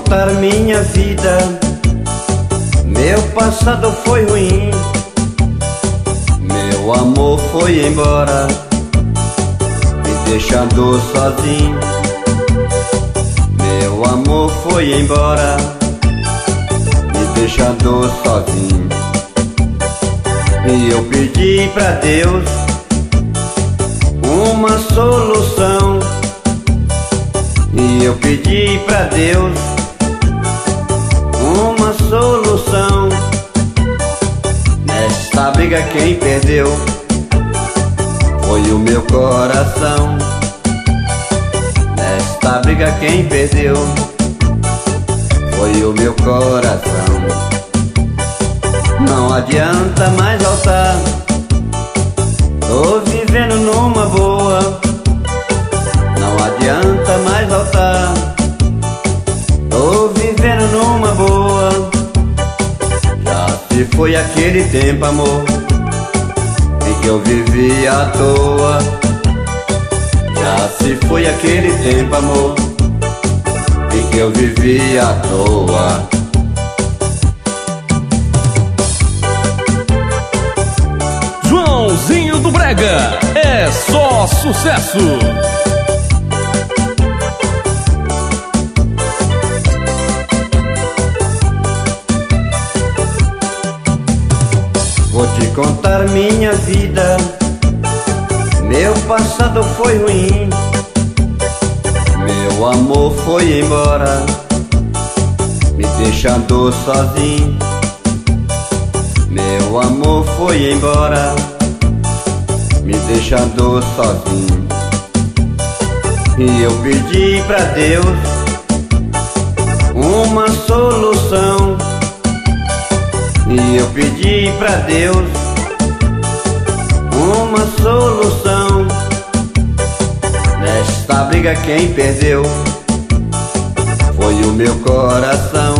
contar minha vida. Meu passado foi ruim, meu amor foi embora, me deixando sozinho. Meu amor foi embora, me deixando sozinho. E eu pedi pra Deus uma solução. E eu pedi pra Deus uma solução. Nesta briga quem perdeu foi o meu coração. Nesta briga quem perdeu foi o meu coração. Não adianta mais voltar, tô vivendo numa boa. Não adianta mais voltar, tô vivendo numa boa. Já se foi aquele tempo, amor, em que eu vivi à toa. Já se foi aquele tempo, amor, em que eu vivi à toa. Joãozinho do Brega, é só sucesso. Vou te contar minha vida. Meu passado foi ruim, meu amor foi embora, me deixando sozinho. Meu amor foi embora, me deixando sozinho. E eu pedi pra Deus uma solução. E eu pedi pra Deus uma solução. Nesta briga quem perdeu foi o meu coração.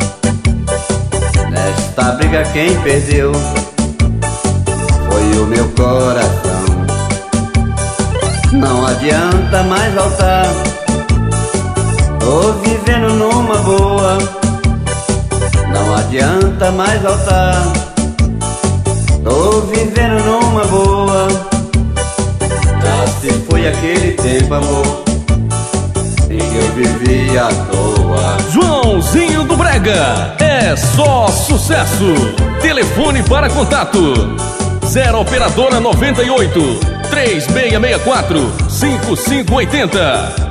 Nesta briga quem perdeu foi o meu coração. Não adianta mais voltar, tô vivendo numa boa. Não adianta mais voltar, tô vivendo numa boa. Já se foi aquele tempo, amor, em que eu vivi à toa. Joãozinho do Brega, é só sucesso. Telefone para contato 0 operadora 98 3664 5580.